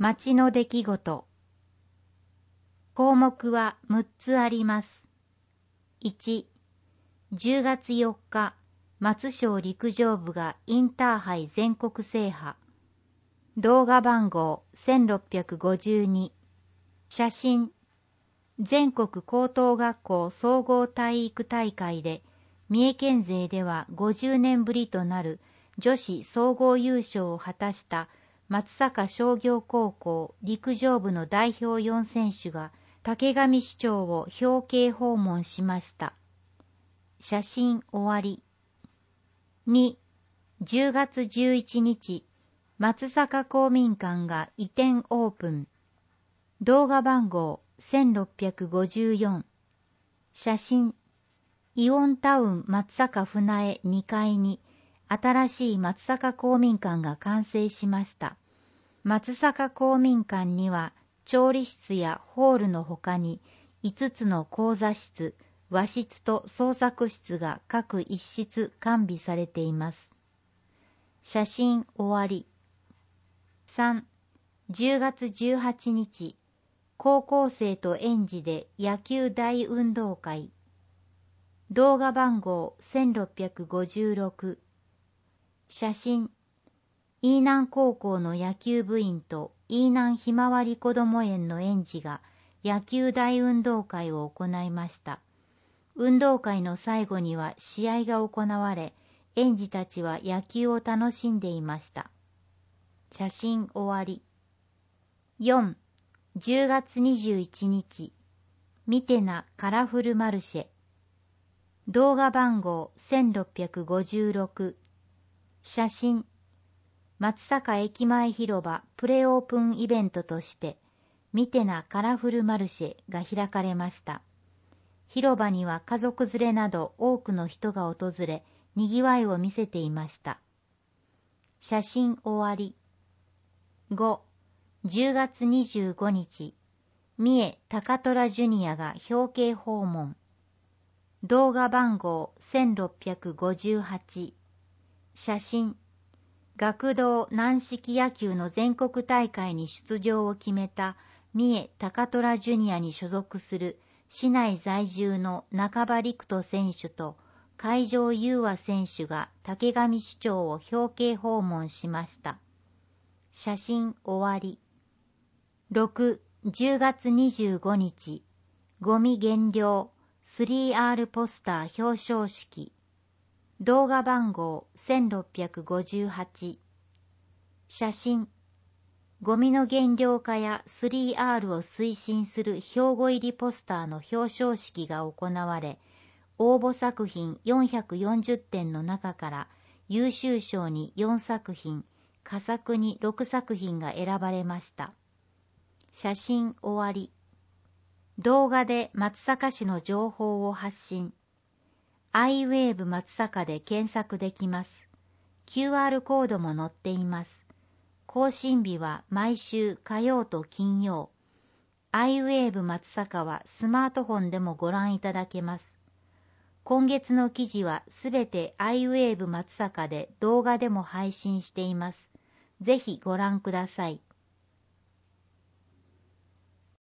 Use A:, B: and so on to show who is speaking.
A: 町の出来事。項目は6つあります。1、10月4日、松商陸上部がインターハイ全国制覇。動画番号1652。写真。全国高等学校総合体育大会で、三重県勢では50年ぶりとなる女子総合優勝を果たした松阪商業高校陸上部の代表4選手が竹上市長を表敬訪問しました。写真終わり。2、10月11日、松阪公民館が移転オープン。動画番号1654。写真。イオンタウン松阪船江2階に新しい松阪公民館が完成しました。松阪公民館には調理室やホールの他に5つの講座室、和室と創作室が各1室完備されています。写真終わり。3、10月18日、高校生と園児で野球大運動会。動画番号1656。写真。飯南高校の野球部員と飯南ひまわりこども園の園児が野球大運動会を行いました。運動会の最後には試合が行われ、園児たちは野球を楽しんでいました。写真終わり。4、10月21日、ミテナカラフルマルシェ。動画番号1656。写真。松阪駅前広場プレオープンイベントとしてミテナカラフルマルシェが開かれました。広場には家族連れなど多くの人が訪れ、にぎわいを見せていました。写真終わり。5、10月25日、三重高虎ジュニアが表敬訪問。動画番号1658。写真。学童軟式野球の全国大会に出場を決めた三重高虎ジュニアに所属する市内在住の中場陸斗選手と海上優和選手が竹上市長を表敬訪問しました。写真終わり。6、10月25日、ゴミ減量 3R ポスター表彰式。動画番号1658。写真。ゴミの減量化や 3R を推進する標語入りポスターの表彰式が行われ、応募作品440点の中から優秀賞に4作品、佳作に6作品が選ばれました。写真終わり。動画で松阪市の情報を発信。iWave 松阪で検索できます。QR コードも載っています。更新日は毎週火曜と金曜。iWave 松阪はスマートフォンでもご覧いただけます。今月の記事はすべて iWave 松阪で動画でも配信しています。ぜひご覧ください。